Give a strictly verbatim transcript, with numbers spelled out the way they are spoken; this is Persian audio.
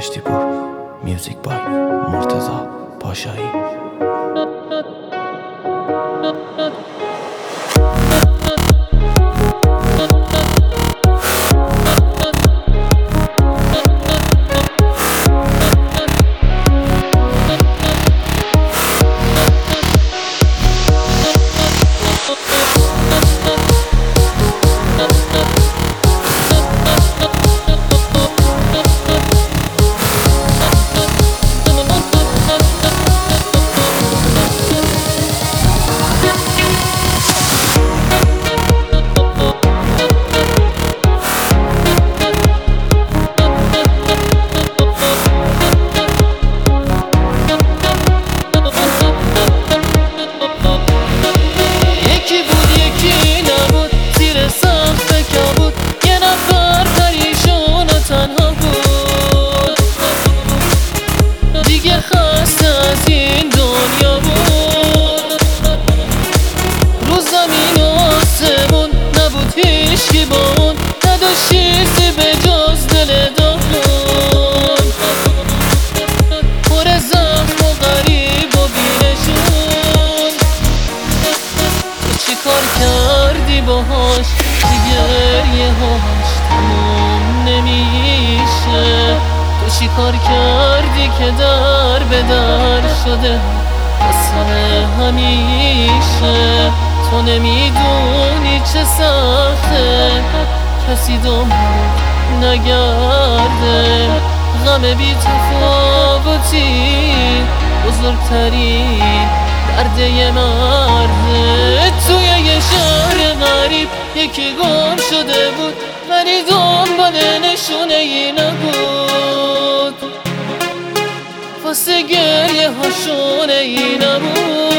کشتیپور. میوزیک بای مرتضی پاشایی. هیچکی با اون نداشت چیزی به جز دل داغون، پر زخم و غریب و بینشون. تو چی کار کردی باهاش که گریه هاش تموم نمیشه؟ تو چی کار کردی که در به در شده واسه همیشه؟ تو نمیدونی چه سخته کسی دنبال نگرده. غم بی تفاوتی بزرگترین درد یه مرده. توی یه شهر غریب یکی گم شده بود ولی دنبال نشونه ای نبود، واسه گریه هاشونه ای نبود.